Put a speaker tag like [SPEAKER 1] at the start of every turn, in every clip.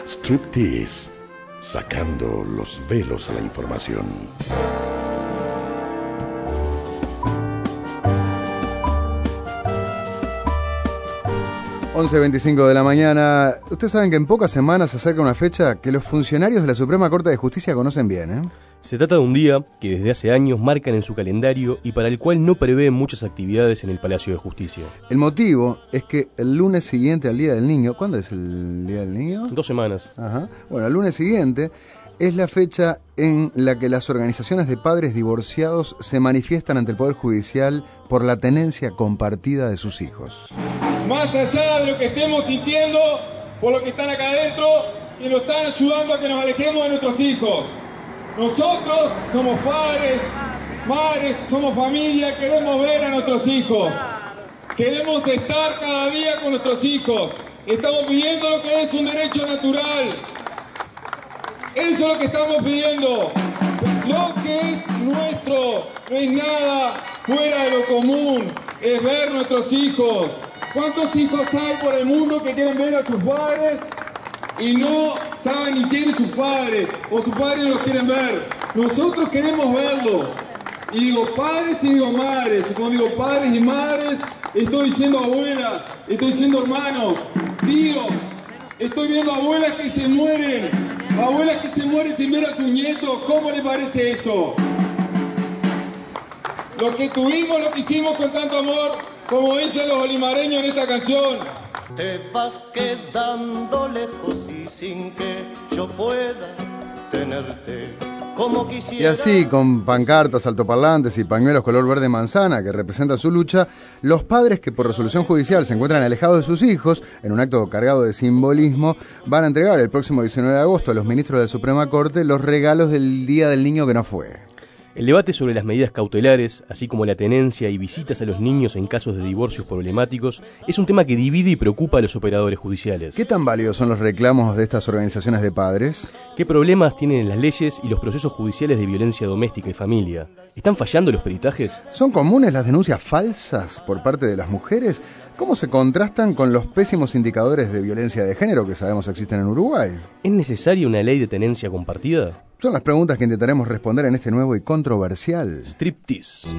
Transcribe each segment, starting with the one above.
[SPEAKER 1] Striptease, sacando los velos a la información.
[SPEAKER 2] Once 25 de la mañana. Ustedes saben que en pocas semanas se acerca una fecha que los funcionarios de la Suprema Corte de Justicia conocen bien, ¿eh?
[SPEAKER 3] Se trata de un día que desde hace años marcan en su calendario y para el cual no prevén muchas actividades en el Palacio de Justicia.
[SPEAKER 2] El motivo es que el lunes siguiente al Día del Niño... ¿Cuándo es el Día del Niño?
[SPEAKER 3] 2 semanas.
[SPEAKER 2] Ajá. Bueno, el lunes siguiente es la fecha en la que las organizaciones de padres divorciados se manifiestan ante el Poder Judicial por la tenencia compartida de sus hijos.
[SPEAKER 4] Más allá de lo que estemos sintiendo por lo que están acá adentro y nos están ayudando a que nos alejemos de nuestros hijos. Nosotros somos padres, madres, somos familia, queremos ver a nuestros hijos. Queremos estar cada día con nuestros hijos. Estamos pidiendo lo que es un derecho natural. Eso es lo que estamos pidiendo. Lo que es nuestro no es nada fuera de lo común, es ver nuestros hijos. ¿Cuántos hijos hay por el mundo que quieren ver a sus padres y no saben ni quién es su padre o sus padres no los quieren ver? Nosotros queremos verlos. Y digo padres y digo madres. Y cuando digo padres y madres, estoy diciendo abuelas, estoy diciendo hermanos, tíos. Estoy viendo abuelas que se mueren sin ver a sus nietos. ¿Cómo les parece eso? Lo que tuvimos, lo que hicimos con tanto amor, como dicen los olimareños en esta canción.
[SPEAKER 5] Te vas quedando lejos y sin que yo pueda tenerte como quisiera.
[SPEAKER 2] Y así, con pancartas, altoparlantes y pañuelos color verde manzana que representan su lucha, los padres que por resolución judicial se encuentran alejados de sus hijos, en un acto cargado de simbolismo, van a entregar el próximo 19 de agosto a los ministros de la Suprema Corte los regalos del Día del Niño que no fue.
[SPEAKER 3] El debate sobre las medidas cautelares, así como la tenencia y visitas a los niños en casos de divorcios problemáticos, es un tema que divide y preocupa a los operadores judiciales.
[SPEAKER 2] ¿Qué tan válidos son los reclamos de estas organizaciones de padres?
[SPEAKER 3] ¿Qué problemas tienen las leyes y los procesos judiciales de violencia doméstica y familia? ¿Están fallando los peritajes?
[SPEAKER 2] ¿Son comunes las denuncias falsas por parte de las mujeres? ¿Cómo se contrastan con los pésimos indicadores de violencia de género que sabemos existen en Uruguay?
[SPEAKER 3] ¿Es necesaria una ley de tenencia compartida?
[SPEAKER 2] Son las preguntas que intentaremos responder en este nuevo y controversial
[SPEAKER 3] Striptease.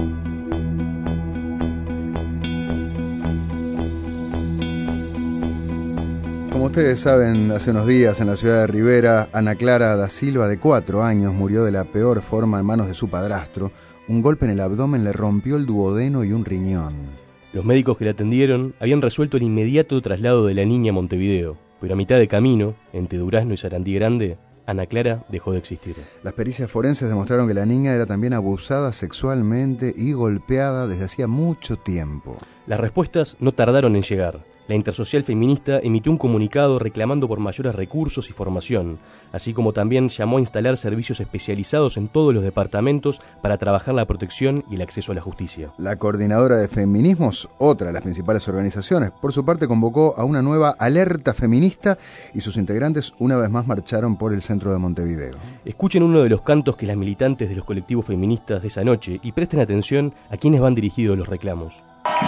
[SPEAKER 2] Como ustedes saben, hace unos días en la ciudad de Rivera, Ana Clara da Silva, de 4 años, murió de la peor forma en manos de su padrastro. Un golpe en el abdomen le rompió el duodeno y un riñón.
[SPEAKER 3] Los médicos que la atendieron habían resuelto el inmediato traslado de la niña a Montevideo, pero a mitad de camino, entre Durazno y Sarandí Grande, Ana Clara dejó de existir.
[SPEAKER 2] Las pericias forenses demostraron que la niña era también abusada sexualmente y golpeada desde hacía mucho tiempo.
[SPEAKER 3] Las respuestas no tardaron en llegar. La Intersocial Feminista emitió un comunicado reclamando por mayores recursos y formación, así como también llamó a instalar servicios especializados en todos los departamentos para trabajar la protección y el acceso a la justicia.
[SPEAKER 2] La Coordinadora de Feminismos, otra de las principales organizaciones, por su parte convocó a una nueva alerta feminista y sus integrantes una vez más marcharon por el centro de Montevideo.
[SPEAKER 3] Escuchen uno de los cantos que las militantes de los colectivos feministas de esa noche y presten atención a quienes van dirigidos los reclamos.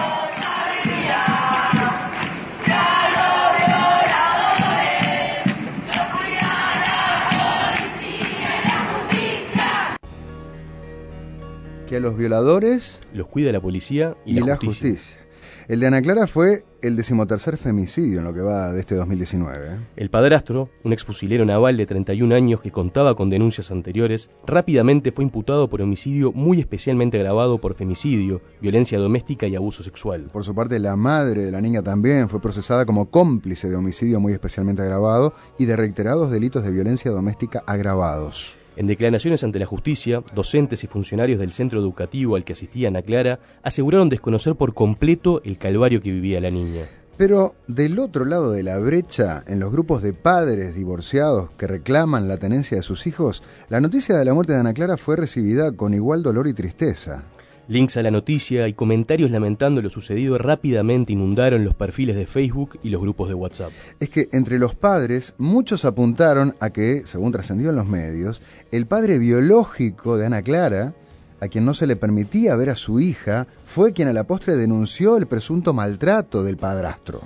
[SPEAKER 2] Que a los violadores
[SPEAKER 3] los cuida la policía y la justicia.
[SPEAKER 2] El de Ana Clara fue el 13º femicidio en lo que va de este 2019.
[SPEAKER 3] El padrastro, un exfusilero naval de 31 años que contaba con denuncias anteriores, rápidamente fue imputado por homicidio muy especialmente agravado por femicidio, violencia doméstica y abuso sexual.
[SPEAKER 2] Por su parte, la madre de la niña también fue procesada como cómplice de homicidio muy especialmente agravado y de reiterados delitos de violencia doméstica agravados.
[SPEAKER 3] En declaraciones ante la justicia, docentes y funcionarios del centro educativo al que asistía Ana Clara aseguraron desconocer por completo el calvario que vivía la niña.
[SPEAKER 2] Pero del otro lado de la brecha, en los grupos de padres divorciados que reclaman la tenencia de sus hijos, la noticia de la muerte de Ana Clara fue recibida con igual dolor y tristeza.
[SPEAKER 3] Links a la noticia y comentarios lamentando lo sucedido rápidamente inundaron los perfiles de Facebook y los grupos de WhatsApp.
[SPEAKER 2] Es que entre los padres, muchos apuntaron a que, según trascendió en los medios, el padre biológico de Ana Clara, a quien no se le permitía ver a su hija, fue quien a la postre denunció el presunto maltrato del padrastro.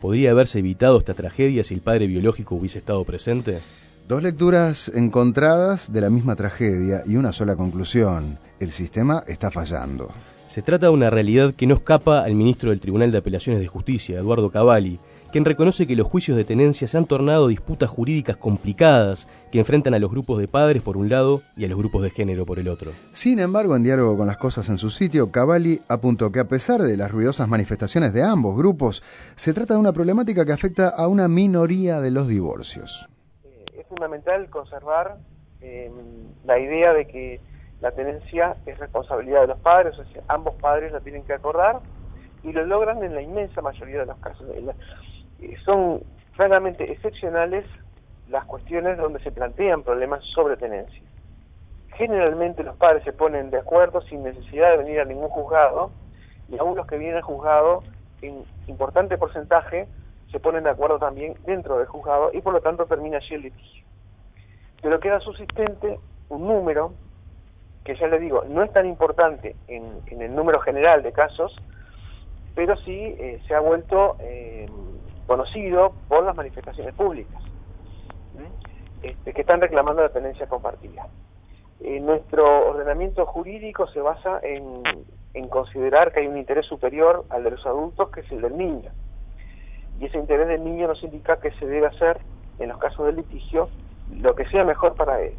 [SPEAKER 3] ¿Podría haberse evitado esta tragedia si el padre biológico hubiese estado presente?
[SPEAKER 2] Dos lecturas encontradas de la misma tragedia y una sola conclusión: el sistema está fallando.
[SPEAKER 3] Se trata de una realidad que no escapa al ministro del Tribunal de Apelaciones de Justicia, Eduardo Cavalli, quien reconoce que los juicios de tenencia se han tornado disputas jurídicas complicadas que enfrentan a los grupos de padres por un lado y a los grupos de género por el otro.
[SPEAKER 2] Sin embargo, en diálogo con Las Cosas en su sitio, Cavalli apuntó que a pesar de las ruidosas manifestaciones de ambos grupos, se trata de una problemática que afecta a una minoría de los divorcios.
[SPEAKER 6] Es fundamental conservar la idea de que la tenencia es responsabilidad de los padres, o sea, ambos padres la tienen que acordar, y lo logran en la inmensa mayoría de los casos. Son francamente excepcionales las cuestiones donde se plantean problemas sobre tenencia. Generalmente los padres se ponen de acuerdo sin necesidad de venir a ningún juzgado, y aún los que vienen al juzgado, en importante porcentaje, se ponen de acuerdo también dentro del juzgado, y por lo tanto termina allí el litigio. Pero queda subsistente un número que, ya les digo, no es tan importante en el número general de casos, pero sí se ha vuelto conocido por las manifestaciones públicas que están reclamando la tenencia compartida. Nuestro ordenamiento jurídico se basa en considerar que hay un interés superior al de los adultos, que es el del niño, y ese interés del niño nos indica que se debe hacer, en los casos del litigio, lo que sea mejor para él.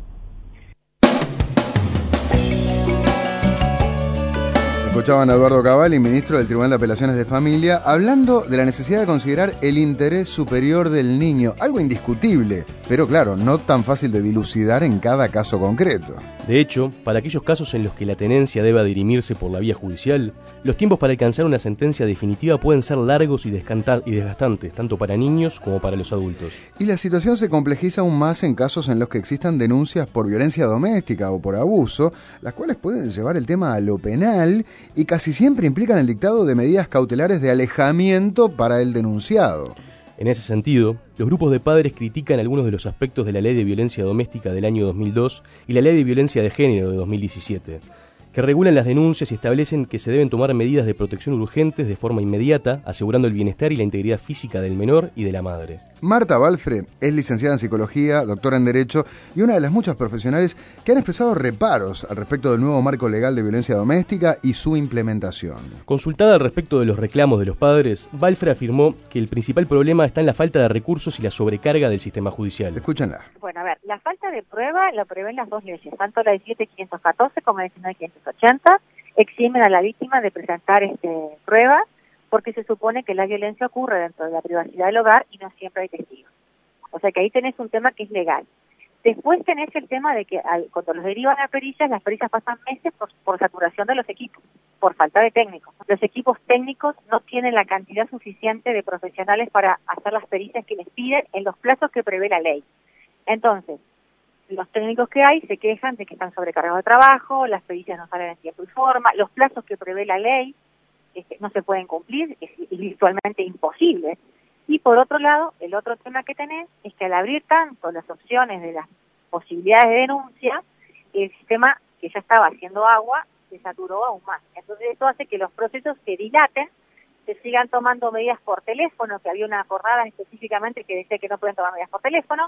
[SPEAKER 2] Escuchaban a Eduardo Cavalli, ministro del Tribunal de Apelaciones de Familia, hablando de la necesidad de considerar el interés superior del niño, algo indiscutible, pero claro, no tan fácil de dilucidar en cada caso concreto.
[SPEAKER 3] De hecho, para aquellos casos en los que la tenencia deba dirimirse por la vía judicial, los tiempos para alcanzar una sentencia definitiva pueden ser largos y desgastantes, tanto para niños como para los adultos.
[SPEAKER 2] Y la situación se complejiza aún más en casos en los que existan denuncias por violencia doméstica o por abuso, las cuales pueden llevar el tema a lo penal y casi siempre implican el dictado de medidas cautelares de alejamiento para el denunciado.
[SPEAKER 3] En ese sentido, los grupos de padres critican algunos de los aspectos de la Ley de Violencia Doméstica del año 2002 y la Ley de Violencia de Género de 2017, que regulan las denuncias y establecen que se deben tomar medidas de protección urgentes de forma inmediata, asegurando el bienestar y la integridad física del menor y de la madre.
[SPEAKER 2] Marta Balfre es licenciada en Psicología, doctora en Derecho y una de las muchas profesionales que han expresado reparos al respecto del nuevo marco legal de violencia doméstica y su implementación.
[SPEAKER 3] Consultada al respecto de los reclamos de los padres, Balfre afirmó que el principal problema está en la falta de recursos y la sobrecarga del sistema judicial.
[SPEAKER 2] Escúchenla.
[SPEAKER 7] Bueno, a ver, la falta de prueba la prevén las dos leyes, tanto la 17.514 como la 19.580, eximen a la víctima de presentar pruebas, porque se supone que la violencia ocurre dentro de la privacidad del hogar y no siempre hay testigos. O sea que ahí tenés un tema que es legal. Después tenés el tema de que cuando los derivan a perillas, las perillas pasan meses por saturación de los equipos, por falta de técnicos. Los equipos técnicos no tienen la cantidad suficiente de profesionales para hacer las pericias que les piden en los plazos que prevé la ley. Entonces, los técnicos que hay se quejan de que están sobrecargados de trabajo, las pericias no salen en tiempo y forma, los plazos que prevé la ley no se pueden cumplir, es virtualmente imposible. Y por otro lado, el otro tema que tenés es que al abrir tanto las opciones de las posibilidades de denuncia, el sistema que ya estaba haciendo agua se saturó aún más. Entonces eso hace que los procesos se dilaten, se sigan tomando medidas por teléfono, que había una acordada específicamente que decía que no pueden tomar medidas por teléfono,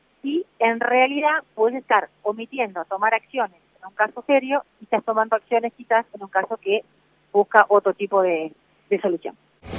[SPEAKER 7] y en realidad puedes estar omitiendo tomar acciones en un caso serio y estás tomando acciones quizás en un caso que busca otro tipo de solución.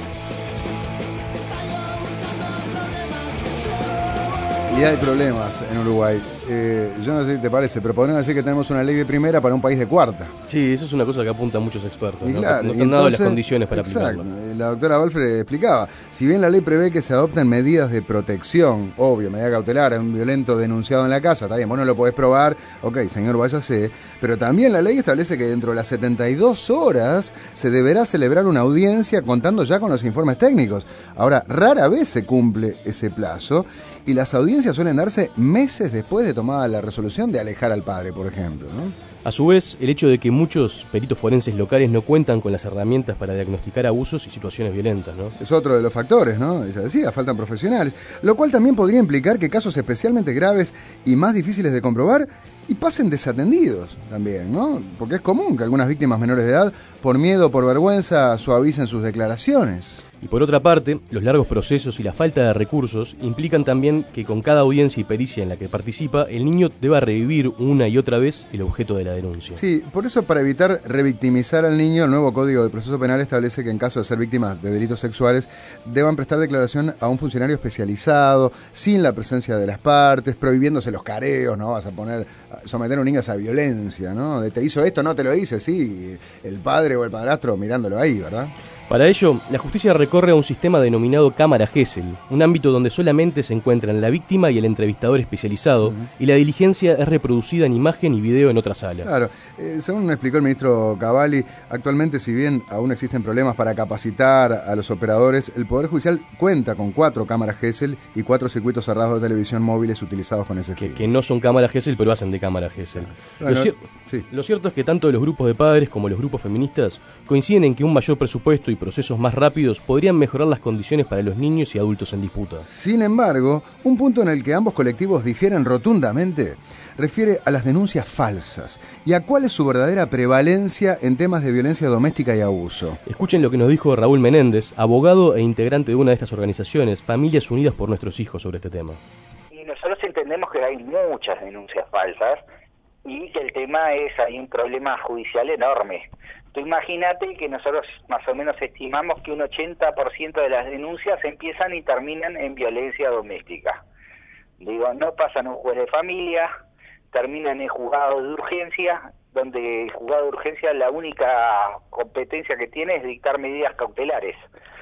[SPEAKER 2] Y hay problemas en Uruguay. Yo no sé si te parece, pero podemos decir que tenemos una ley de primera para un país de cuarta.
[SPEAKER 3] Sí, eso es una cosa que apuntan muchos expertos.
[SPEAKER 2] Y
[SPEAKER 3] ¿no?
[SPEAKER 2] claro,
[SPEAKER 3] No están dadas las condiciones para aplicarlo.
[SPEAKER 2] La doctora Balfre explicaba, si bien la ley prevé que se adopten medidas de protección, obvio, medida cautelar, a un violento denunciado en la casa, está bien, vos no lo podés probar, ok, señor, váyase, pero también la ley establece que dentro de las 72 horas se deberá celebrar una audiencia contando ya con los informes técnicos. Ahora, rara vez se cumple ese plazo y las audiencias suelen darse meses después de tomada la resolución de alejar al padre, por ejemplo, ¿no?
[SPEAKER 3] A su vez, el hecho de que muchos peritos forenses locales no cuentan con las herramientas para diagnosticar abusos y situaciones violentas, ¿no?
[SPEAKER 2] Es otro de los factores, ¿no? Ya decía, faltan profesionales, lo cual también podría implicar que casos especialmente graves y más difíciles de comprobar y pasen desatendidos también, ¿no? Porque es común que algunas víctimas menores de edad, por miedo o por vergüenza, suavicen sus declaraciones.
[SPEAKER 3] Y por otra parte, los largos procesos y la falta de recursos implican también que con cada audiencia y pericia en la que participa, el niño deba revivir una y otra vez el objeto de la denuncia.
[SPEAKER 2] Sí, por eso, para evitar revictimizar al niño, el nuevo Código de Proceso Penal establece que en caso de ser víctimas de delitos sexuales deban prestar declaración a un funcionario especializado, sin la presencia de las partes, prohibiéndose los careos, ¿no? Vas a someter a un niño a esa violencia, ¿no? De te hizo esto, no te lo hice, sí, el padre o el padrastro mirándolo ahí, ¿verdad?
[SPEAKER 3] Para ello, la justicia recorre a un sistema denominado cámara Gesell, un ámbito donde solamente se encuentran la víctima y el entrevistador especializado, y la diligencia es reproducida en imagen y video en otra sala.
[SPEAKER 2] Claro, según explicó el ministro Cavalli, actualmente, si bien aún existen problemas para capacitar a los operadores, el Poder Judicial cuenta con 4 cámaras Gesell y 4 circuitos cerrados de televisión móviles utilizados con ese fin.
[SPEAKER 3] Que no son cámaras Gesell, pero hacen de cámara Gesell.
[SPEAKER 2] Bueno,
[SPEAKER 3] lo cierto es que tanto los grupos de padres como los grupos feministas coinciden en que un mayor presupuesto y procesos más rápidos podrían mejorar las condiciones para los niños y adultos en disputa.
[SPEAKER 2] Sin embargo, un punto en el que ambos colectivos difieren rotundamente refiere a las denuncias falsas y a cuál es su verdadera prevalencia en temas de violencia doméstica y abuso.
[SPEAKER 3] Escuchen lo que nos dijo Raúl Menéndez, abogado e integrante de una de estas organizaciones, Familias Unidas por Nuestros Hijos, sobre este tema.
[SPEAKER 8] Y nosotros entendemos que hay muchas denuncias falsas y que el tema es, hay un problema judicial enorme. Tú imagínate que nosotros más o menos estimamos que un 80% de las denuncias empiezan y terminan en violencia doméstica. Digo, no pasan a un juez de familia, terminan en juzgado de urgencia, donde el juzgado de urgencia la única competencia que tiene es dictar medidas cautelares.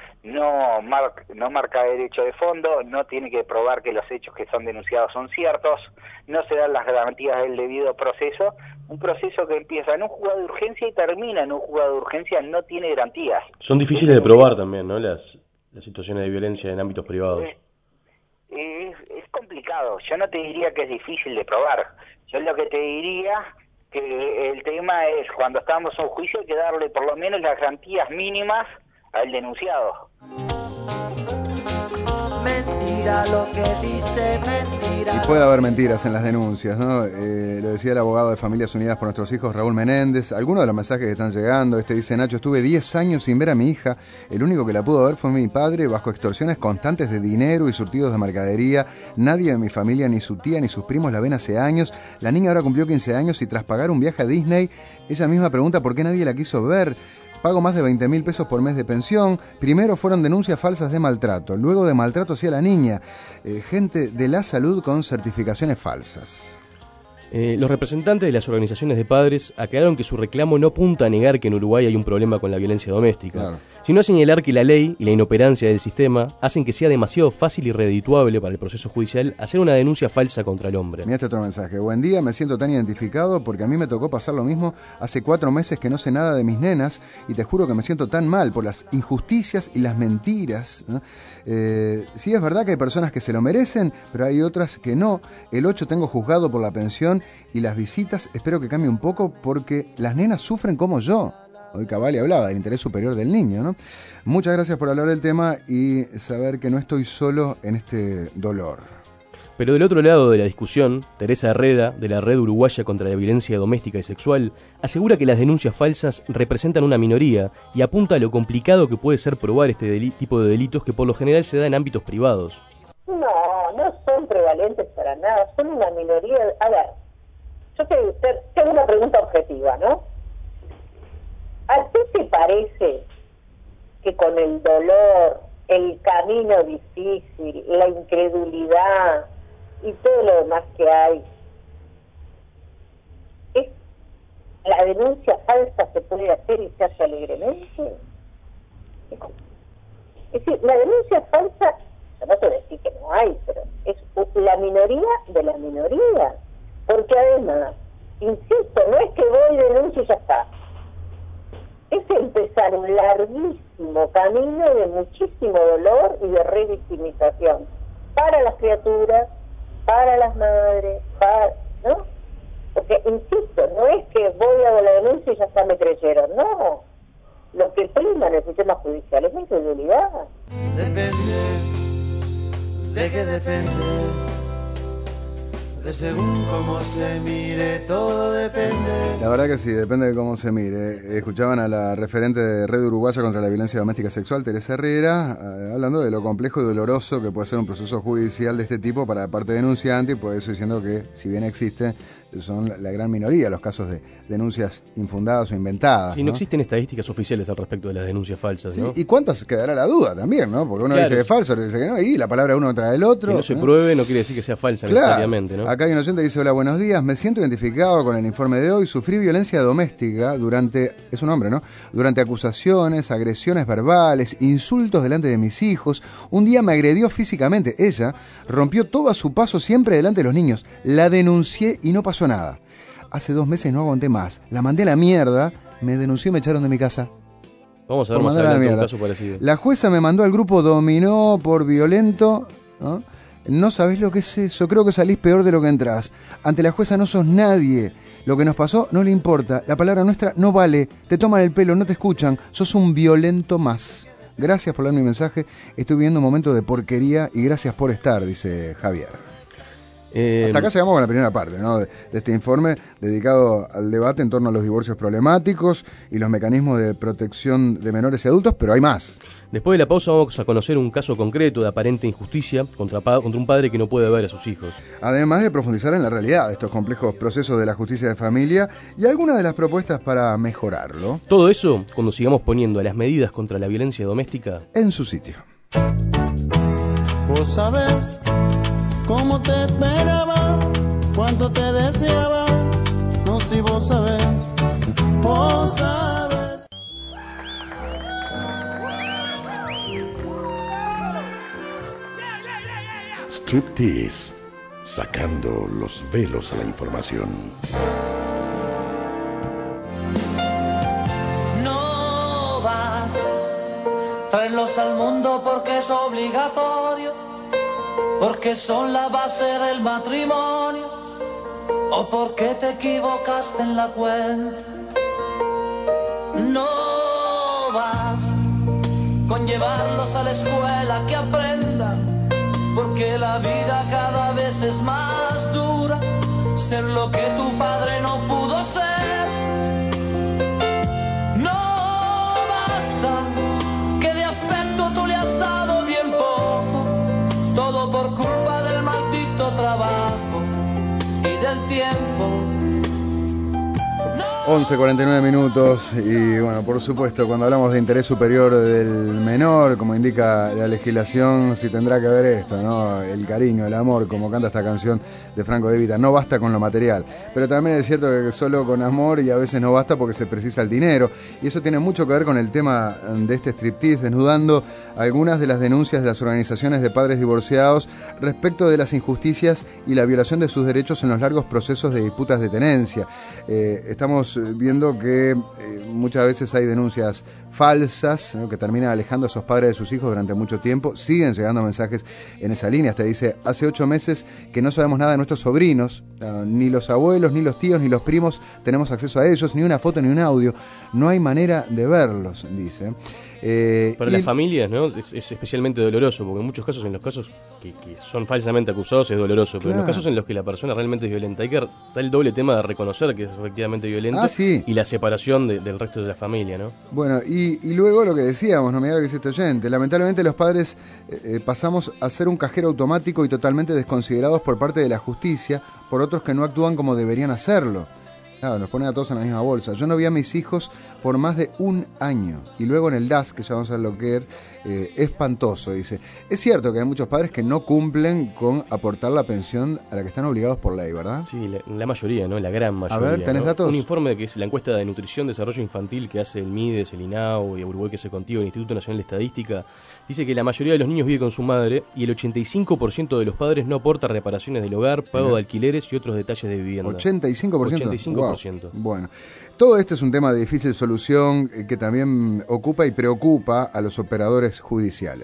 [SPEAKER 8] No marca derecho de fondo, no tiene que probar que los hechos que son denunciados son ciertos, no se dan las garantías del debido proceso. Un proceso que empieza en un juzgado de urgencia y termina en un juzgado de urgencia no tiene garantías.
[SPEAKER 3] Son difíciles de probar también, ¿no? Las situaciones de violencia en ámbitos privados.
[SPEAKER 8] Es complicado. Yo no te diría que es difícil de probar. Yo lo que te diría que el tema es, cuando estamos en un juicio, hay que darle por lo menos las garantías mínimas al denunciado.
[SPEAKER 5] Mentira lo que dice, mentira.
[SPEAKER 2] Y puede haber mentiras en las denuncias, ¿no? Lo decía el abogado de Familias Unidas por Nuestros Hijos, Raúl Menéndez. Algunos de los mensajes que están llegando, dice: Nacho, estuve 10 años sin ver a mi hija. El único que la pudo ver fue mi padre, bajo extorsiones constantes de dinero y surtidos de mercadería. Nadie de mi familia, ni su tía, ni sus primos la ven hace años. La niña ahora cumplió 15 años y tras pagar un viaje a Disney, ella misma pregunta por qué nadie la quiso ver. Pago más de 20.000 pesos por mes de pensión. Primero fueron denuncias falsas de maltrato, luego de maltrato hacia la niña. Gente de la salud con certificaciones falsas.
[SPEAKER 3] Los representantes de las organizaciones de padres aclararon que su reclamo no apunta a negar que en Uruguay hay un problema con la violencia doméstica,
[SPEAKER 2] claro,
[SPEAKER 3] sino a señalar que la ley y la inoperancia del sistema hacen que sea demasiado fácil y redituable para el proceso judicial hacer una denuncia falsa contra el hombre.
[SPEAKER 2] Mirá este otro mensaje. Buen día, me siento tan identificado porque a mí me tocó pasar lo mismo hace 4 meses que no sé nada de mis nenas y te juro que me siento tan mal por las injusticias y las mentiras, ¿no? Sí, es verdad que hay personas que se lo merecen, pero hay otras que no. El 8 tengo juzgado por la pensión y las visitas espero que cambie un poco porque las nenas sufren como yo. Hoy Cavalli hablaba del interés superior del niño, ¿no? Muchas gracias por hablar del tema y saber que no estoy solo en este dolor.
[SPEAKER 3] Pero del otro lado de la discusión, Teresa Herrera, de la Red Uruguaya contra la Violencia Doméstica y Sexual, asegura que las denuncias falsas representan una minoría y apunta a lo complicado que puede ser probar este tipo de delitos que por lo general se da en ámbitos privados.
[SPEAKER 9] No son prevalentes para nada, son una minoría. A ver, yo te hago una pregunta objetiva, ¿no? ¿A ti te parece que con el dolor, el camino difícil, la incredulidad y todo lo demás que hay, la denuncia falsa se puede hacer y se hace alegremente? Es decir, la denuncia falsa, yo no te voy a decir que no hay, pero es la minoría de la minoría. Porque además, insisto, no es que voy, denuncio y ya está. Es empezar un larguísimo camino de muchísimo dolor y de revictimización para las criaturas, para las madres, ¿no? Porque, insisto, no es que voy a la denuncia y ya está, me creyeron, no. Lo que prima en el sistema judicial es la incredulidad.
[SPEAKER 5] Depende, de que depende,
[SPEAKER 10] que según cómo se mire todo depende.
[SPEAKER 2] La verdad que sí, depende de cómo se mire. Escuchaban a la referente de Red Uruguaya contra la Violencia Doméstica Sexual, Teresa Herrera, hablando de lo complejo y doloroso que puede ser un proceso judicial de este tipo para la parte denunciante, y por eso diciendo que, si bien existe, son la gran minoría los casos de denuncias infundadas o inventadas.
[SPEAKER 3] Sí, no existen estadísticas oficiales al respecto de las denuncias falsas,
[SPEAKER 2] Sí,
[SPEAKER 3] ¿no?
[SPEAKER 2] ¿y cuántas quedará la duda también, no? Porque uno dice que es falso, otro dice que no, y la palabra uno trae el otro.
[SPEAKER 3] Que no se pruebe no quiere decir que sea falsa necesariamente, ¿no?
[SPEAKER 2] Acá hay un oyente que dice: hola, buenos días, me siento identificado con el informe de hoy. Sufrí violencia doméstica es un hombre, ¿no? Durante acusaciones, agresiones verbales, insultos delante de mis hijos. Un día me agredió físicamente. Ella rompió todo a su paso, siempre delante de los niños. La denuncié y no pasó nada. Hace 2 meses no aguanté más. La mandé a la mierda, me denunció y me echaron de mi casa.
[SPEAKER 3] Vamos a ver más adelante un caso parecido.
[SPEAKER 2] La jueza me mandó al grupo dominó por violento, ¿no? No sabés lo que es eso, creo que salís peor de lo que entrás. Ante la jueza no sos nadie. Lo que nos pasó no le importa. La palabra nuestra no vale. Te toman el pelo, no te escuchan. Sos un violento más. Gracias por leer mi mensaje. Estoy viviendo un momento de porquería y gracias por estar, dice Javier. Hasta acá llegamos con la primera parte, ¿no? de este informe dedicado al debate en torno a los divorcios problemáticos y los mecanismos de protección de menores y adultos, pero hay más.
[SPEAKER 3] Después de la pausa vamos a conocer un caso concreto de aparente injusticia contra un padre que no puede ver a sus hijos.
[SPEAKER 2] Además de profundizar en la realidad de estos complejos procesos de la justicia de familia y algunas de las propuestas para mejorarlo.
[SPEAKER 3] Todo eso cuando sigamos poniendo a las medidas contra la violencia doméstica
[SPEAKER 2] en su sitio.
[SPEAKER 10] Vos sabés cómo te esperaba, cuánto te deseaba, no si vos sabés, vos sabés.
[SPEAKER 1] Striptease, sacando los velos a la información.
[SPEAKER 11] No vas, traerlos al mundo porque es obligatorio. Porque son la base del matrimonio, o porque te equivocaste en la cuenta. No basta con llevarlos a la escuela que aprendan, porque la vida cada vez es más dura. Ser lo que tu padre no pudo ser. No basta que de afecto tú le has dado bien poco. Todo por culpa del maldito trabajo y del tiempo.
[SPEAKER 2] 11:49 minutos y bueno, por supuesto, cuando hablamos de interés superior del menor, como indica la legislación, sí tendrá que haber esto, ¿no? El cariño, el amor, como canta esta canción de Franco De Vita. No basta con lo material, pero también es cierto que solo con amor y a veces no basta porque se precisa el dinero, y eso tiene mucho que ver con el tema de este striptease, desnudando algunas de las denuncias de las organizaciones de padres divorciados respecto de las injusticias y la violación de sus derechos en los largos procesos de disputas de tenencia. Estamos viendo que muchas veces hay denuncias falsas, ¿no?, que terminan alejando a esos padres de sus hijos durante mucho tiempo. Siguen llegando mensajes en esa línea. Hasta dice: hace 8 meses que no sabemos nada de nuestros sobrinos, ni los abuelos, ni los tíos, ni los primos tenemos acceso a ellos, ni una foto, ni un audio. No hay manera de verlos, dice.
[SPEAKER 3] Para las familias, ¿no? Es especialmente doloroso, porque en muchos casos, en los casos que son falsamente acusados, es doloroso, pero en los casos en los que la persona realmente es violenta, hay que dar el doble tema de reconocer que es efectivamente violenta y la separación del resto de la familia, ¿no?
[SPEAKER 2] Bueno, y luego lo que decíamos, no me diga que es este oyente, lamentablemente los padres pasamos a ser un cajero automático y totalmente desconsiderados por parte de la justicia, por otros que no actúan como deberían hacerlo. Claro, nos ponen a todos en la misma bolsa. Yo no vi a mis hijos por más de 1 año. Y luego en el DAS, que ya vamos a ver lo que es, espantoso, dice. Es cierto que hay muchos padres que no cumplen con aportar la pensión a la que están obligados por ley, ¿verdad?
[SPEAKER 3] Sí, la mayoría, ¿no? La gran mayoría.
[SPEAKER 2] A ver, ¿tenés datos?
[SPEAKER 3] Un informe que es la encuesta de nutrición, desarrollo infantil que hace el MIDES, el INAU y Uruguay que se contigo, el Instituto Nacional de Estadística, dice que la mayoría de los niños vive con su madre y el 85% de los padres no aporta reparaciones del hogar, pago de alquileres y otros detalles de vivienda.
[SPEAKER 2] ¿85%?
[SPEAKER 3] 85%.
[SPEAKER 2] Wow. Bueno, todo esto es un tema de difícil solución que también ocupa y preocupa a los operadores judiciales.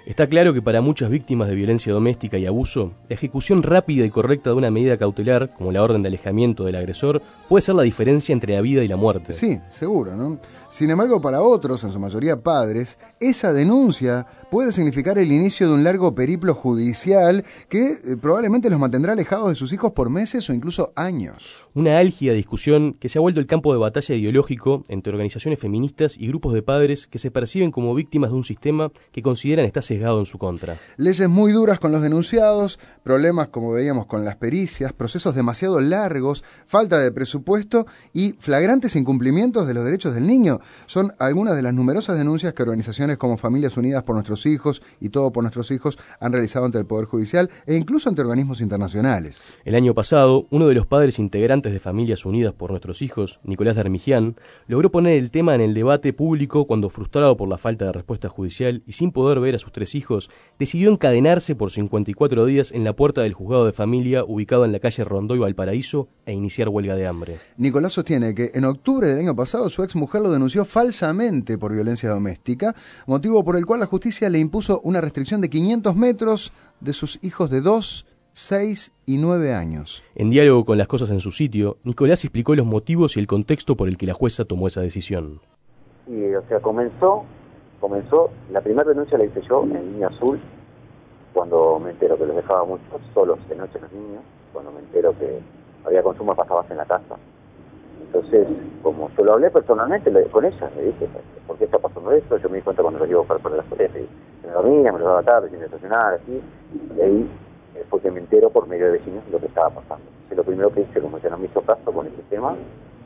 [SPEAKER 3] Está claro que para muchas víctimas de violencia doméstica y abuso, la ejecución rápida y correcta de una medida cautelar, como la orden de alejamiento del agresor, puede ser la diferencia entre la vida y la muerte.
[SPEAKER 2] Sí, seguro, ¿no? Sin embargo, para otros, en su mayoría padres, esa denuncia puede significar el inicio de un largo periplo judicial que probablemente los mantendrá alejados de sus hijos por meses o incluso años.
[SPEAKER 3] Una álgida discusión que se ha vuelto el campo de batalla ideológico entre organizaciones feministas y grupos de padres que se perciben como víctimas de un sistema que consideran está sesgado en su contra.
[SPEAKER 2] Leyes muy duras con los denunciados, problemas como veíamos con las pericias, procesos demasiado largos, falta de presupuesto y flagrantes incumplimientos de los derechos del niño. Son algunas de las numerosas denuncias que organizaciones como Familias Unidas por Nuestros Hijos y Todo por Nuestros Hijos han realizado ante el Poder Judicial e incluso ante organismos internacionales.
[SPEAKER 3] El año pasado, uno de los padres integrantes de Familias Unidas por Nuestros Hijos, Nicolás Darmigian, logró poner el tema en el debate público cuando, frustrado por la falta de respuesta judicial y sin poder ver a sus 3 hijos, decidió encadenarse por 54 días en la puerta del juzgado de familia ubicado en la calle Rondó y Valparaíso e iniciar huelga de hambre.
[SPEAKER 2] Nicolás sostiene que en octubre del año pasado su exmujer lo denunció falsamente por violencia doméstica, motivo por el cual la justicia le impuso una restricción de 500 metros de sus hijos de 2, 6 y 9 años.
[SPEAKER 3] En diálogo con Las Cosas en su sitio, Nicolás explicó los motivos y el contexto por el que la jueza tomó esa decisión.
[SPEAKER 12] Y, comenzó, la primera denuncia la hice yo en Línea Azul, cuando me entero que los dejaba mucho solos de noche los niños, cuando me entero que había consumo de pasabase en la casa. Entonces, como yo lo hablé personalmente con ella, le dije, ¿por qué está pasando esto? Yo me di cuenta cuando lo llevo para las orejas, y me dormía, me lo daba tarde, sin desayunar, así, y ahí fue que me entero por medio de vecinos lo que estaba pasando. Entonces, lo primero que hice, como ya no me hizo caso con este tema,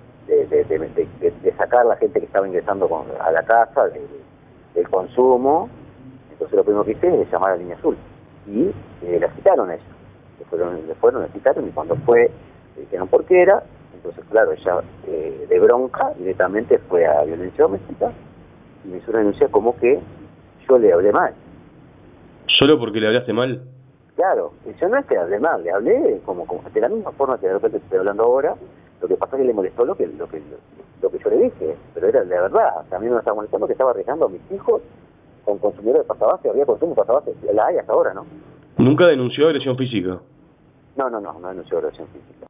[SPEAKER 12] de sacar a la gente que estaba ingresando a la casa del consumo, entonces lo primero que hice es llamar a Línea Azul, y la citaron a ella, le fueron, la citaron, y cuando fue, le dijeron por qué era. Entonces, claro, ella de bronca directamente fue a violencia doméstica y me hizo una denuncia como que yo le hablé mal.
[SPEAKER 3] ¿Solo porque le hablaste mal?
[SPEAKER 12] Claro, yo no es que le hablé mal, le hablé como de la misma forma que de repente estoy hablando ahora. Lo que pasa es que le molestó lo que yo le dije, pero era de verdad. O sea, a mí me estaba molestando que estaba arriesgando a mis hijos con consumidores de pasabase, había consumo de pasabase, la hay hasta ahora, ¿no?
[SPEAKER 3] ¿Nunca denunció agresión física?
[SPEAKER 12] No denunció agresión física.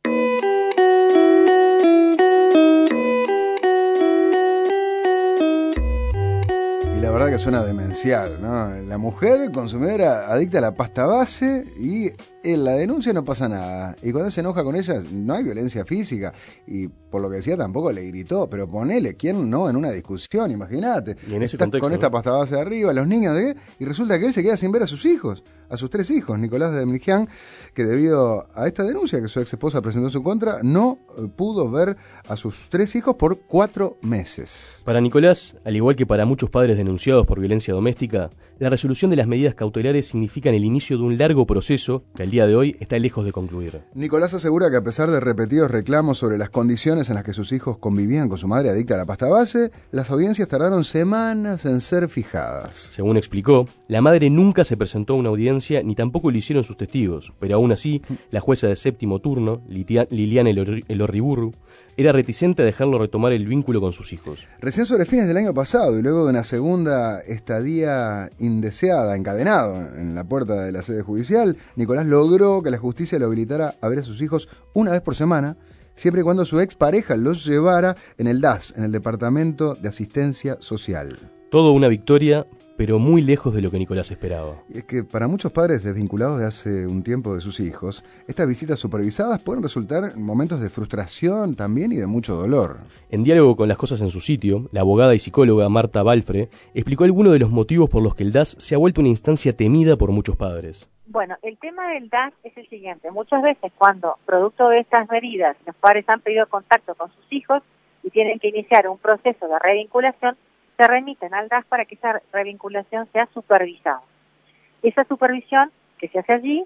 [SPEAKER 2] Y la verdad que suena demencial, ¿no? La mujer consumidora adicta a la pasta base y en la denuncia no pasa nada. Y cuando se enoja con ella no hay violencia física. Y por lo que decía tampoco le gritó, pero ponele, ¿quién no en una discusión? Imagínate.
[SPEAKER 3] Y en ese
[SPEAKER 2] Estás
[SPEAKER 3] contexto,
[SPEAKER 2] con esta pasta base de arriba, los niños de... Y resulta que él se queda sin ver a sus hijos, a sus 3 hijos. Nicolás de Darmigian, que debido a esta denuncia que su ex esposa presentó en su contra, no pudo ver a sus 3 hijos por 4 meses.
[SPEAKER 3] Para Nicolás, al igual que para muchos padres denunciados por violencia doméstica, la resolución de las medidas cautelares significan el inicio de un largo proceso que al día de hoy está lejos de concluir.
[SPEAKER 2] Nicolás asegura que a pesar de repetidos reclamos sobre las condiciones en las que sus hijos convivían con su madre adicta a la pasta base, las audiencias tardaron semanas en ser fijadas.
[SPEAKER 3] Según explicó, la madre nunca se presentó a una audiencia ni tampoco lo hicieron sus testigos, pero aún así, la jueza de séptimo turno, Liliana Elorriburu, era reticente a dejarlo retomar el vínculo con sus hijos.
[SPEAKER 2] Recién sobre fines del año pasado y luego de una segunda estadía indeseada, encadenado en la puerta de la sede judicial, Nicolás logró que la justicia lo habilitara a ver a sus hijos una vez por semana, siempre y cuando su expareja los llevara en el DAS, en el Departamento de Asistencia Social.
[SPEAKER 3] Todo una victoria, pero muy lejos de lo que Nicolás esperaba.
[SPEAKER 2] Y es que para muchos padres desvinculados de hace un tiempo de sus hijos, estas visitas supervisadas pueden resultar momentos de frustración también y de mucho dolor.
[SPEAKER 3] En diálogo con Las Cosas en su sitio, la abogada y psicóloga Marta Balfre explicó algunos de los motivos por los que el DAS se ha vuelto una instancia temida por muchos padres.
[SPEAKER 7] Bueno, el tema del DAS es el siguiente. Muchas veces cuando, producto de estas medidas, los padres han pedido contacto con sus hijos y tienen que iniciar un proceso de revinculación, se remiten al DAS para que esa revinculación sea supervisada. Esa supervisión que se hace allí,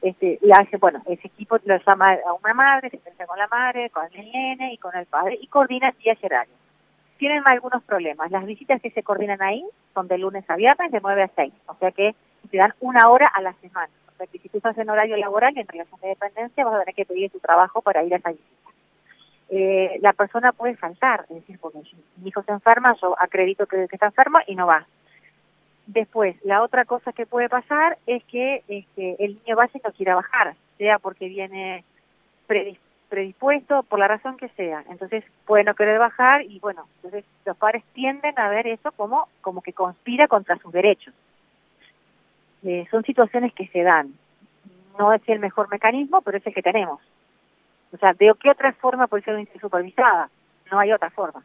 [SPEAKER 7] la hace, ese equipo lo llama a una madre, se sienta con la madre, con el nene y con el padre y coordina días y horarios. Tienen algunos problemas. Las visitas que se coordinan ahí son de lunes a viernes de 9 a 6, o sea que te dan 1 hora a la semana. O sea que si tú estás en horario laboral en relación de dependencia, vas a tener que pedir tu trabajo para ir a esa visita. La persona puede faltar, es decir, porque si mi hijo se enferma, yo acredito que está enfermo y no va. Después, la otra cosa que puede pasar es que el niño vaya y no quiera bajar, sea porque viene predispuesto, por la razón que sea. Entonces puede no querer bajar y bueno, entonces los padres tienden a ver eso como que conspira contra sus derechos. Son situaciones que se dan. No es el mejor mecanismo, pero es el que tenemos. O sea, ¿de qué otra forma puede ser una supervisada? No hay otra forma.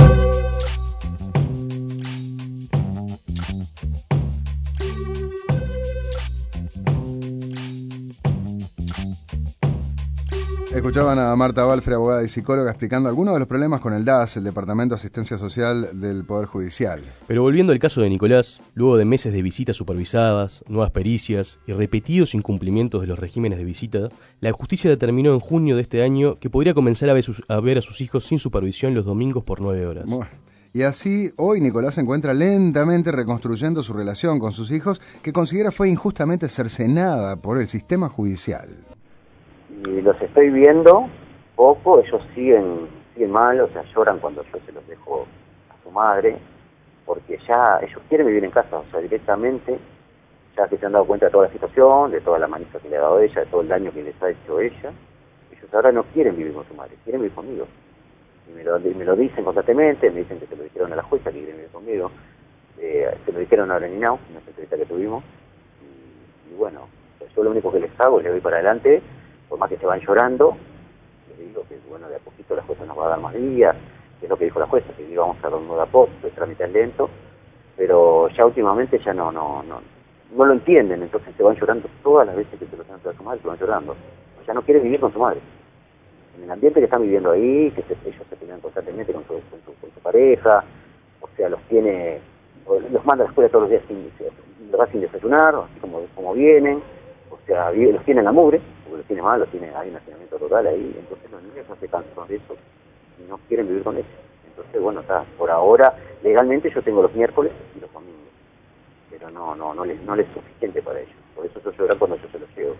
[SPEAKER 2] Escuchaban a Marta Balfre, abogada y psicóloga, explicando algunos de los problemas con el DAS, el Departamento de Asistencia Social del Poder Judicial.
[SPEAKER 3] Pero volviendo al caso de Nicolás, luego de meses de visitas supervisadas, nuevas pericias y repetidos incumplimientos de los regímenes de visita, la justicia determinó en junio de este año que podría comenzar a ver a sus hijos sin supervisión los domingos por 9 horas.
[SPEAKER 2] Bueno. Y así, hoy Nicolás se encuentra lentamente reconstruyendo su relación con sus hijos, que considera fue injustamente cercenada por el sistema judicial.
[SPEAKER 12] Y los estoy viendo poco, ellos siguen mal, o sea, lloran cuando yo se los dejo a su madre, porque ya ellos quieren vivir en casa, o sea, directamente, ya que se han dado cuenta de toda la situación, de toda la manija que le ha dado ella, de todo el daño que les ha hecho ella, ellos ahora no quieren vivir con su madre, quieren vivir conmigo. Y me lo dicen constantemente, me dicen que se lo dijeron a la jueza, que quieren vivir conmigo, se lo dijeron a Breninau, en una entrevista que tuvimos, y bueno, yo lo único que les hago es le doy para adelante, por más que se van llorando, les digo que bueno, de a poquito la jueza nos va a dar más días, que es lo que dijo la jueza, que íbamos a dar uno de a poco, el trámite es lento, pero ya últimamente ya no lo entienden, entonces se van llorando todas las veces que se lo tienen a su madre, se van llorando, ya no quieren vivir con su madre. En el ambiente que están viviendo ahí, que ellos se pelean constantemente con su pareja, o sea, los manda a la escuela todos los días los va sin desayunar, así como vienen, o sea, los tiene en la mugre, porque los tiene mal, hay un hacinamiento total ahí, entonces los niños no se cansan de eso y no quieren vivir con ellos. Entonces, bueno, está, por ahora, legalmente yo tengo los miércoles y los domingos, pero no les es suficiente para ellos, por eso yo lloro cuando yo se los llevo.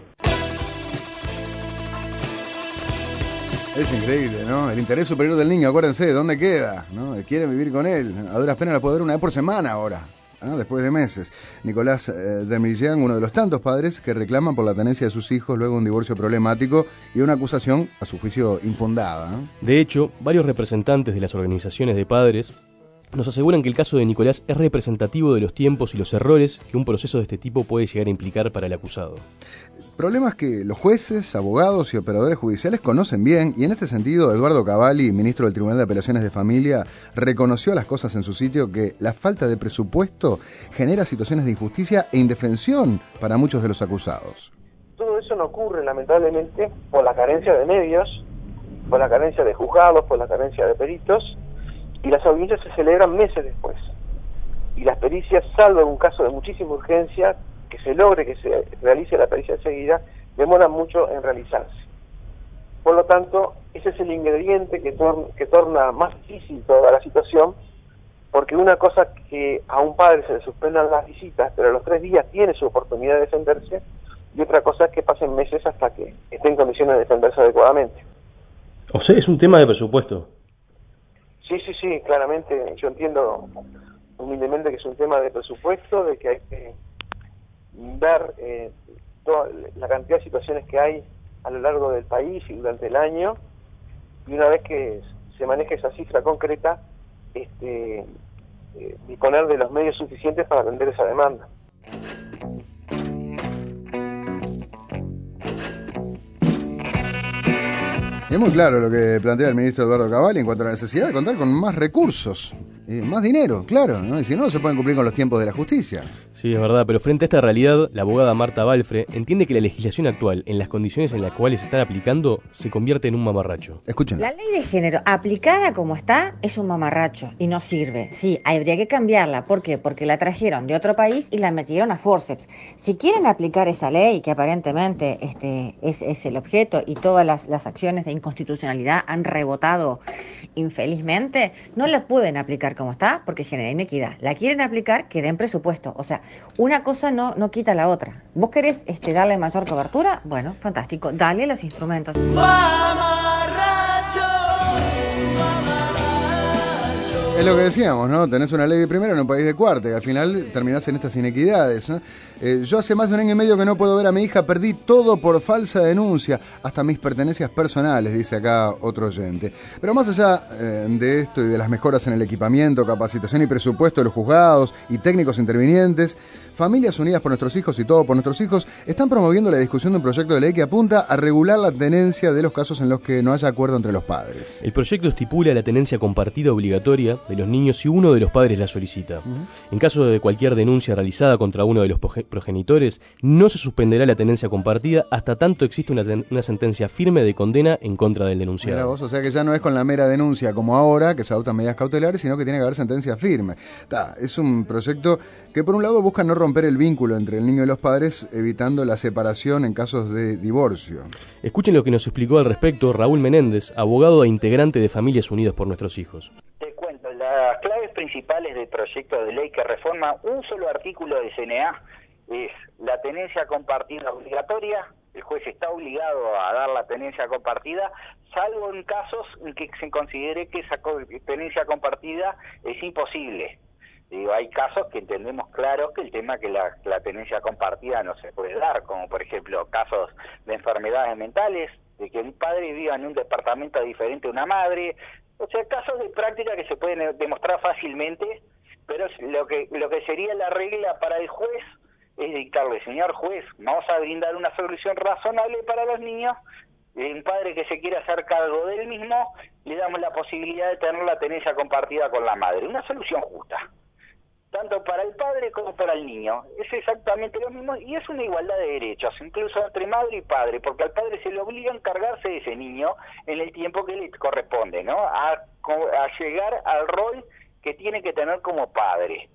[SPEAKER 2] Es increíble, ¿no? El interés superior del niño, acuérdense, ¿dónde queda? ¿No? Quieren vivir con él. A duras penas la puede ver una vez por semana ahora, ¿no? Después de meses. Nicolás Demillian, uno de los tantos padres que reclaman por la tenencia de sus hijos luego de un divorcio problemático y una acusación, a su juicio, infundada, ¿no?
[SPEAKER 3] De hecho, varios representantes de las organizaciones de padres nos aseguran que el caso de Nicolás es representativo de los tiempos y los errores que un proceso de este tipo puede llegar a implicar para el acusado.
[SPEAKER 2] Problemas que los jueces, abogados y operadores judiciales conocen bien, y en este sentido Eduardo Cavalli, ministro del Tribunal de Apelaciones de Familia, reconoció las cosas en su sitio que la falta de presupuesto genera situaciones de injusticia e indefensión para muchos de los acusados.
[SPEAKER 6] Todo eso no ocurre lamentablemente por la carencia de medios, por la carencia de juzgados, por la carencia de peritos, y las audiencias se celebran meses después. Y las pericias, salvo en un caso de muchísima urgencia, que se logre que se realice la pericia enseguida, demoran mucho en realizarse. Por lo tanto, ese es el ingrediente que torna más difícil toda la situación, porque una cosa que a un padre se le suspendan las visitas, pero a los 3 días tiene su oportunidad de defenderse, y otra cosa es que pasen meses hasta que esté en condiciones de defenderse adecuadamente.
[SPEAKER 3] O sea, es un tema de presupuesto.
[SPEAKER 6] Sí, claramente, yo entiendo humildemente que es un tema de presupuesto, de que hay que ver toda la cantidad de situaciones que hay a lo largo del país y durante el año, y una vez que se maneje esa cifra concreta, disponer de los medios suficientes para atender esa demanda.
[SPEAKER 2] Es muy claro lo que plantea el ministro Eduardo Cavalli en cuanto a la necesidad de contar con más recursos, más dinero, claro, ¿no? Y si no se pueden cumplir con los tiempos de la justicia.
[SPEAKER 3] Sí, es verdad, pero frente a esta realidad, la abogada Marta Balfre entiende que la legislación actual, en las condiciones en las cuales se están aplicando, se convierte en un mamarracho.
[SPEAKER 2] Escuchen.
[SPEAKER 13] La ley de género aplicada como está es un mamarracho y no sirve. Sí, habría que cambiarla. ¿Por qué? Porque la trajeron de otro país y la metieron a forceps. Si quieren aplicar esa ley, que aparentemente es el objeto y todas las acciones de inconstitucionalidad han rebotado infelizmente, no la pueden aplicar como está porque genera inequidad. La quieren aplicar, que den presupuesto. O sea, una cosa no quita la otra. ¿Vos querés darle mayor cobertura? Bueno, fantástico. Dale los instrumentos.
[SPEAKER 11] Mamarracho, mamarracho.
[SPEAKER 2] Es lo que decíamos, ¿no? Tenés una ley de primera en un país de cuarta y al final terminás en estas inequidades, ¿no? Yo hace más de 1 año y medio que no puedo ver a mi hija, perdí todo por falsa denuncia, hasta mis pertenencias personales, dice acá otro oyente. Pero más allá de esto y de las mejoras en el equipamiento, capacitación y presupuesto de los juzgados y técnicos intervinientes, Familias Unidas por Nuestros Hijos y Todo por Nuestros Hijos están promoviendo la discusión de un proyecto de ley que apunta a regular la tenencia de los casos en los que no haya acuerdo entre los padres.
[SPEAKER 3] El proyecto estipula la tenencia compartida obligatoria de los niños si uno de los padres la solicita. En caso de cualquier denuncia realizada contra uno de los progenitores, no se suspenderá la tenencia compartida hasta tanto existe una sentencia firme de condena en contra del denunciado.
[SPEAKER 2] Mira vos, o sea que ya no es con la mera denuncia como ahora, que se adoptan medidas cautelares, sino que tiene que haber sentencia firme. Es un proyecto que por un lado busca no romper el vínculo entre el niño y los padres, evitando la separación en casos de divorcio.
[SPEAKER 3] Escuchen lo que nos explicó al respecto Raúl Menéndez, abogado e integrante de Familias Unidas por Nuestros Hijos.
[SPEAKER 8] Te cuento, las claves principales del proyecto de ley que reforma un solo artículo del CNA es la tenencia compartida obligatoria. El juez está obligado a dar la tenencia compartida, salvo en casos en que se considere que esa tenencia compartida es imposible. Digo, hay casos que entendemos claros que el tema que la tenencia compartida no se puede dar, como por ejemplo casos de enfermedades mentales, de que un padre viva en un departamento diferente a una madre, o sea, casos de práctica que se pueden demostrar fácilmente, pero lo que sería la regla para el juez es dictarle, señor juez, vamos a brindar una solución razonable para los niños, un padre que se quiera hacer cargo del mismo, le damos la posibilidad de tener la tenencia compartida con la madre, una solución justa, tanto para el padre como para el niño, es exactamente lo mismo y es una igualdad de derechos, incluso entre madre y padre, porque al padre se le obliga a encargarse de ese niño en el tiempo que le corresponde, ¿no? A llegar al rol que tiene que tener como padre.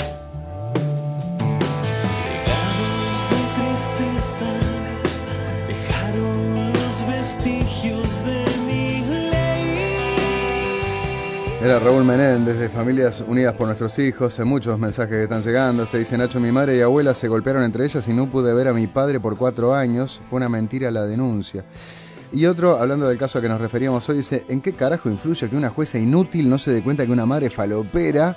[SPEAKER 14] Tristeza, dejaron los vestigios de mi ley.
[SPEAKER 2] Era Raúl Menéndez de Familias Unidas por Nuestros Hijos. Muchos mensajes que están llegando. Te dice Nacho, mi madre y abuela se golpearon entre ellas y no pude ver a mi padre por 4 años. Fue una mentira la denuncia. Y otro, hablando del caso a que nos referíamos hoy, dice, ¿en qué carajo influye que una jueza inútil no se dé cuenta que una madre falopera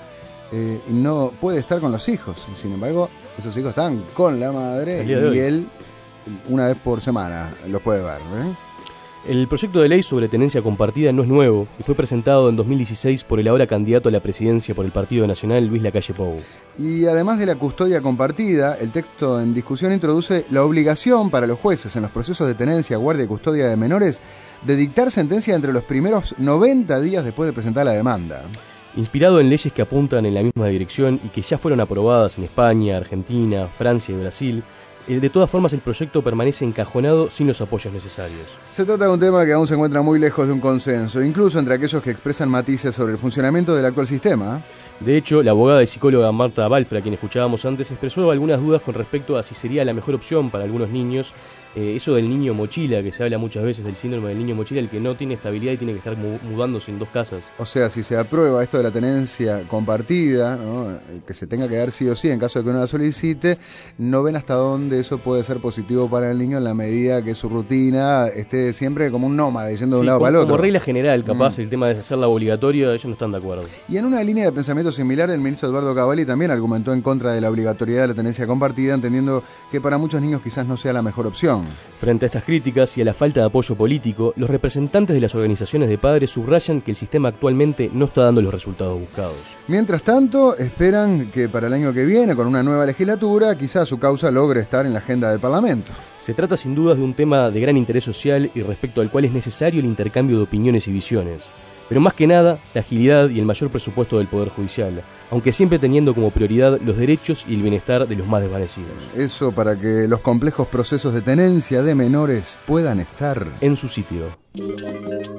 [SPEAKER 2] no puede estar con los hijos? Y sin embargo, esos hijos están con la madre y él una vez por semana los puede ver, ¿eh?
[SPEAKER 3] El proyecto de ley sobre tenencia compartida no es nuevo y fue presentado en 2016 por el ahora candidato a la presidencia por el Partido Nacional, Luis Lacalle Pou.
[SPEAKER 2] Y además de la custodia compartida, el texto en discusión introduce la obligación para los jueces en los procesos de tenencia, guardia y custodia de menores de dictar sentencia entre los primeros 90 días después de presentar la demanda.
[SPEAKER 3] Inspirado en leyes que apuntan en la misma dirección y que ya fueron aprobadas en España, Argentina, Francia y Brasil, de todas formas el proyecto permanece encajonado sin los apoyos necesarios.
[SPEAKER 2] Se trata de un tema que aún se encuentra muy lejos de un consenso, incluso entre aquellos que expresan matices sobre el funcionamiento del actual sistema.
[SPEAKER 3] De hecho, la abogada y psicóloga Marta Balfra, a quien escuchábamos antes, expresó algunas dudas con respecto a si sería la mejor opción para algunos niños. Eso del niño mochila, que se habla muchas veces del síndrome del niño mochila, el que no tiene estabilidad y tiene que estar mudándose en 2 casas.
[SPEAKER 2] O sea, si se aprueba esto de la tenencia compartida, ¿no?, que se tenga que dar sí o sí en caso de que uno la solicite, no ven hasta dónde eso puede ser positivo para el niño en la medida que su rutina esté siempre como un nómada, yendo de un lado para el otro.
[SPEAKER 3] Como regla general, capaz, el tema de hacerla obligatoria, ellos no están de acuerdo.
[SPEAKER 2] Y en una línea de pensamiento similar, el ministro Eduardo Cavalli también argumentó en contra de la obligatoriedad de la tenencia compartida, entendiendo que para muchos niños quizás no sea la mejor opción.
[SPEAKER 3] Frente a estas críticas y a la falta de apoyo político, los representantes de las organizaciones de padres subrayan que el sistema actualmente no está dando los resultados buscados.
[SPEAKER 2] Mientras tanto, esperan que para el año que viene, con una nueva legislatura, quizás su causa logre estar en la agenda del Parlamento.
[SPEAKER 3] Se trata sin dudas de un tema de gran interés social y respecto al cual es necesario el intercambio de opiniones y visiones. Pero más que nada, la agilidad y el mayor presupuesto del Poder Judicial, aunque siempre teniendo como prioridad los derechos y el bienestar de los más desvanecidos.
[SPEAKER 2] Eso para que los complejos procesos de tenencia de menores puedan estar
[SPEAKER 3] en su sitio.